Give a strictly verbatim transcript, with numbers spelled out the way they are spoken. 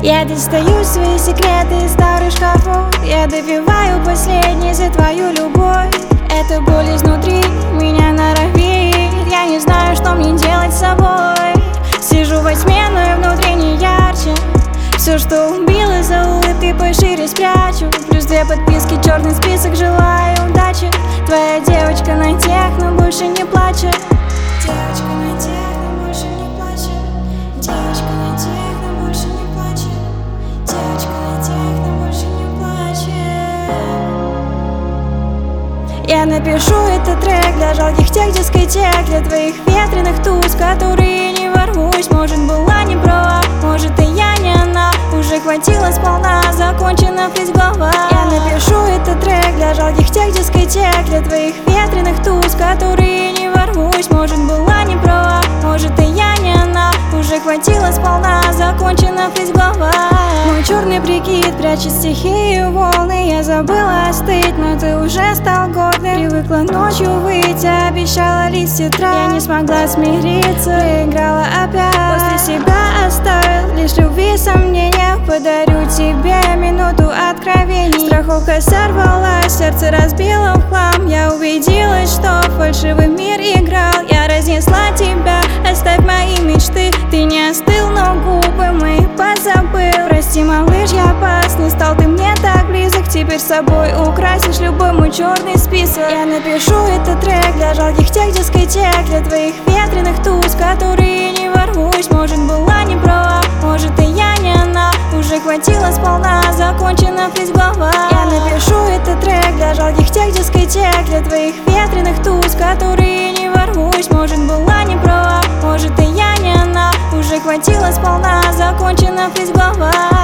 Я достаю свои секреты из старых шкафов. Я допиваю последний за твою любовь. Эта боль изнутри меня норовит. Я не знаю, что мне делать с собой. Сижу во тьме, но и внутри не ярче. Все, что убило, за улыбкой пошире спрячу. Плюс две подписки, черный список, желаю удачи. Твоя девочка на техно больше не плачет. Девочка на техно больше не плачет. Девочка на техно больше не плачет. Девочка на техно больше не плачет. Я напишу этот трек для жалких тех дискотек, для твоих ветреных туз, которые не ворвусь. Может, была не права, может, и я не она. Уже хватило сполна, закончена фриз глава. Я напишу этот трек для жалких тех дискотек, для твоих ветреных туз, которые не ворвусь. Может, была не права, может, и я не она. Уже хватило сполна, закончена фриз глава. Мой черный прикид прячет стихи и волны. Я забыла остыть, но ты уже стал годным. Привыкла ночью выйти, обещала лист тетрадь. Я не смогла смириться, проиграла опять. После себя оставил лишь любви и сомнения. Подарю тебе минуту откровений. Страховка сорвалась, сердце разбило в хлам. Я убедилась, что фальшивый мир играл. Я разнесла тебя, оставь мои мечты. Ты не остыл, но губы мои позабыл. Прости, малыш, я опасный, стал ты мне так близок. Теперь с собой украсишь любой мой черный список. Я напишу этот трек для жалких тех дискотек, для твоих ветреных туз, которые не ворвусь. Может, была не права, может, и я не она. Уже хватило сполна, закончена фриз глава. Я напишу этот трек для жалких тех дискотек, для твоих ветреных туз, которые не ворвусь. Может, была не права, может, и я не она. Уже хватило сполна, закончена фриз глава.